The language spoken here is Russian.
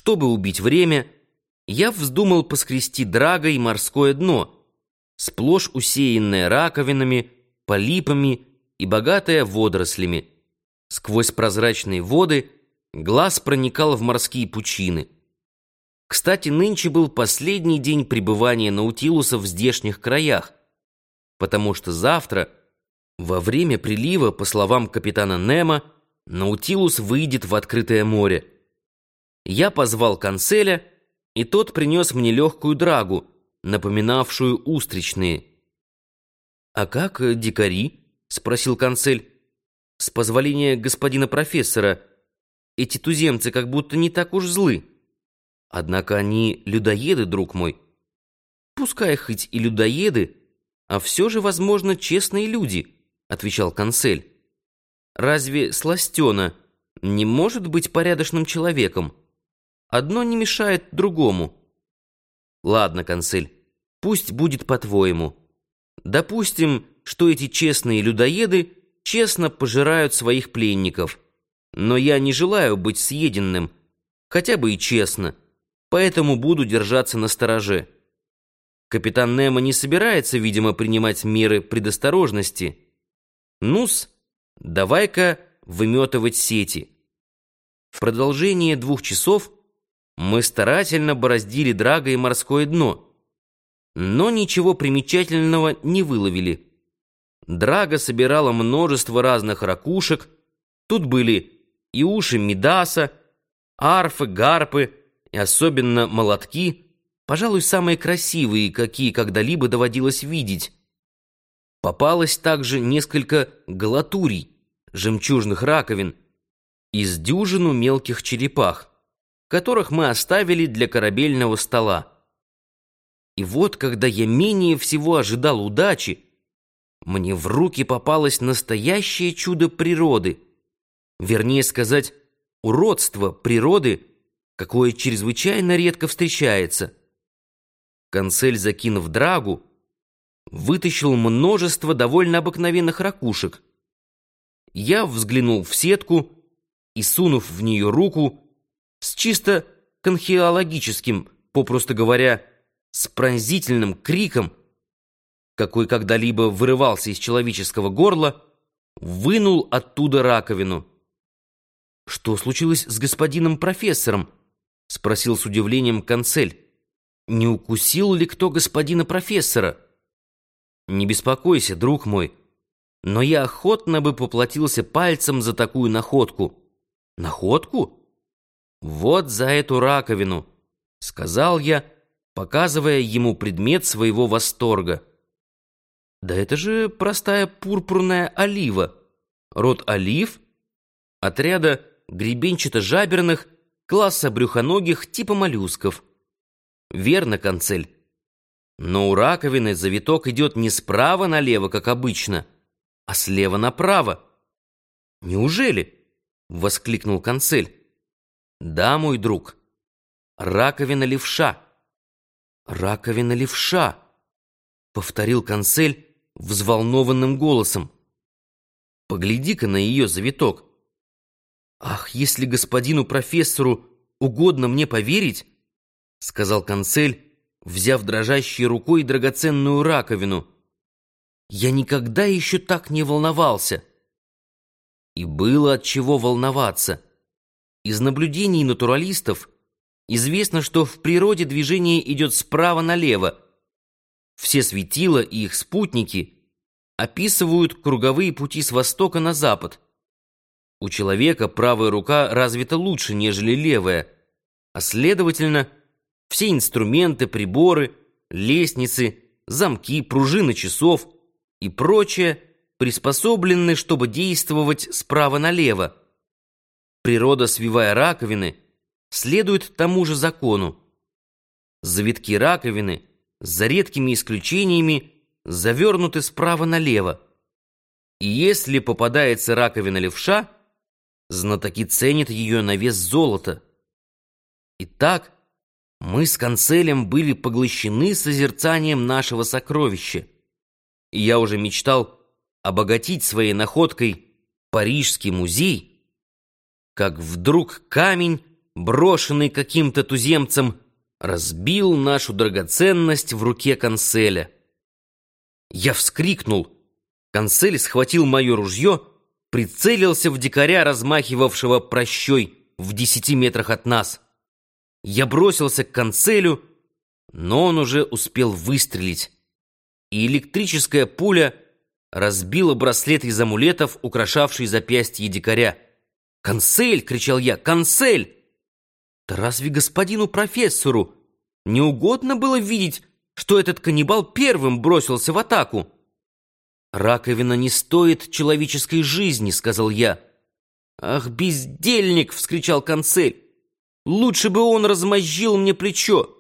Чтобы убить время, я вздумал поскрести драгой морское дно, сплошь усеянное раковинами, полипами и богатое водорослями. Сквозь прозрачные воды глаз проникал в морские пучины. Кстати, нынче был последний день пребывания Наутилуса в здешних краях, потому что завтра, во время прилива, по словам капитана Немо, Наутилус выйдет в открытое море. Я позвал Канцеля, и тот принес мне легкую драгу, напоминавшую устричные. «А как дикари?» — спросил Канцель. «С позволения господина профессора, эти туземцы как будто не так уж злы. Однако они людоеды, друг мой. Пускай хоть и людоеды, а все же, возможно, честные люди», — отвечал Канцель. «Разве сластена не может быть порядочным человеком? Одно не мешает другому». «Ладно, Канцель, пусть будет по-твоему. Допустим, что эти честные людоеды честно пожирают своих пленников. Но я не желаю быть съеденным, хотя бы и честно, поэтому буду держаться настороже. Капитан Немо не собирается, видимо, принимать меры предосторожности. Ну-с, давай-ка выметывать сети». В продолжение 2 часов мы старательно бороздили драгой морское дно, но ничего примечательного не выловили. Драга собирала множество разных ракушек. Тут были и уши Мидаса, арфы, гарпы и особенно молотки, пожалуй, самые красивые, какие когда-либо доводилось видеть. Попалось также несколько галатурий, жемчужных раковин, и с дюжину мелких черепах, которых мы оставили для корабельного стола. И вот, когда я менее всего ожидал удачи, мне в руки попалось настоящее чудо природы, вернее сказать, уродство природы, какое чрезвычайно редко встречается. Канцель, закинув драгу, вытащил множество довольно обыкновенных ракушек. Я взглянул в сетку и, сунув в нее руку, с чисто конхеологическим, попросту говоря, с пронзительным криком, какой когда-либо вырывался из человеческого горла, вынул оттуда раковину. «Что случилось с господином профессором?» — спросил с удивлением Канцель. «Не укусил ли кто господина профессора?» «Не беспокойся, друг мой, но я охотно бы поплатился пальцем за такую находку». «Находку?» «Вот за эту раковину», — сказал я, показывая ему предмет своего восторга. «Да это же простая пурпурная олива, род олив, отряда гребенчато-жаберных, класса брюхоногих типа моллюсков». «Верно, Канцель. Но у раковины завиток идет не справа налево, как обычно, а слева направо». «Неужели?» — воскликнул Канцель. «Да, мой друг, раковина левша». «Раковина левша», — повторил Канцель взволнованным голосом. «Погляди-ка на ее завиток». «Ах, если господину профессору угодно мне поверить», — сказал Канцель, взяв дрожащей рукой драгоценную раковину, «я никогда еще так не волновался». И было от чего волноваться. Из наблюдений натуралистов известно, что в природе движение идет справа налево. Все светила и их спутники описывают круговые пути с востока на запад. У человека правая рука развита лучше, нежели левая, а следовательно, все инструменты, приборы, лестницы, замки, пружины часов и прочее приспособлены, чтобы действовать справа налево. Природа, свивая раковины, следует тому же закону. Завитки раковины, за редкими исключениями, завернуты справа налево. И если попадается раковина левша, знатоки ценят ее на вес золота. Итак, мы с Канцелем были поглощены созерцанием нашего сокровища, и я уже мечтал обогатить своей находкой Парижский музей, как вдруг камень брошенный каким-то туземцем, разбил нашу драгоценность в руке канцеля. Я вскрикнул. Канцель схватил мое ружье, прицелился в дикаря, размахивавшего прощой в 10 метрах от нас. Я бросился к канцелю, но он уже успел выстрелить, и электрическая пуля разбила браслет из амулетов, украшавший запястье дикаря. «Канцель!» — кричал я. «Канцель!» «Да разве господину профессору не угодно было видеть, что этот каннибал первым бросился в атаку?» «Раковина не стоит человеческой жизни», — сказал я. «Ах, бездельник!» — вскричал канцель. «Лучше бы он размозжил мне плечо.